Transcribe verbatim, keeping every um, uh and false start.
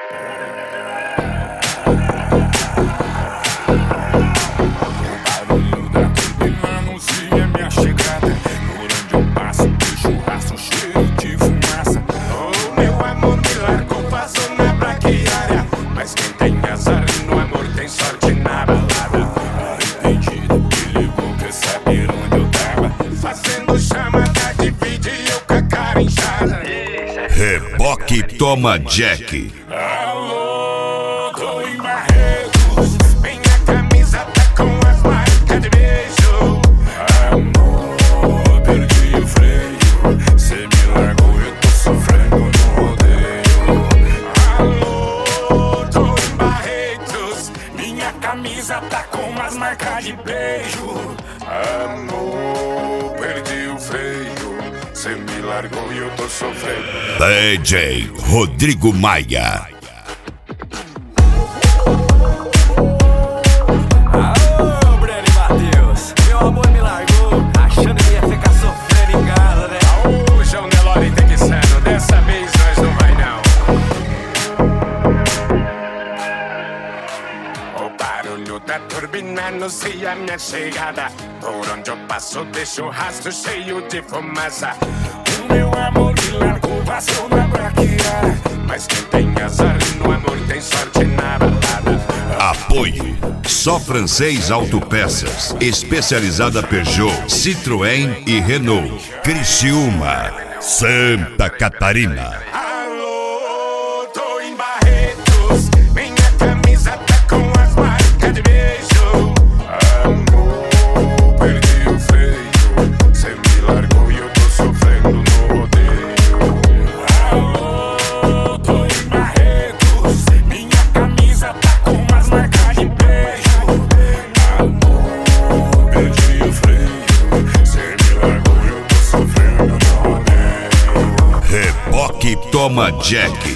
Reboque Toma Jack. Alô, tô em Barretos. Minha camisa tá com as marcas de beijo. Amor, perdi o freio. Cê me largou, eu tô sofrendo no rodeio. Alô, tô em Barretos. Minha camisa tá com as marcas de beijo. Amor, perdi o freio. Cê me largou e eu tô sofrendo. D J Rodrigo Maia. Aô, Breno e Matheus. Meu amor me largou, achando que ia ficar sofrendo em casa, né? Aô, João Nelore Texano, dessa vez nós não vai não. O barulho da turbina anuncia minha chegada. Por onde eu passo deixo rastro cheio de fumaça. O meu amor me largou, passou na braquiara. Mas quem tem azar no amor tem sorte na balada. Apoio Só Francês Autopeças, especializada Peugeot, Citroën e Renault. Criciúma, Santa Catarina. Alô, tô em Barretos. Minha camisa tá com as marcas de beijo. Amor, perdi o freio. Cê me largou e eu tô sofrendo no rodeio. Alô, tô em Barretos. Minha camisa tá com as marcas de beijo. Amor, perdi o freio. Cê me largou e eu tô sofrendo no rodeio. Reboque Toma Jack.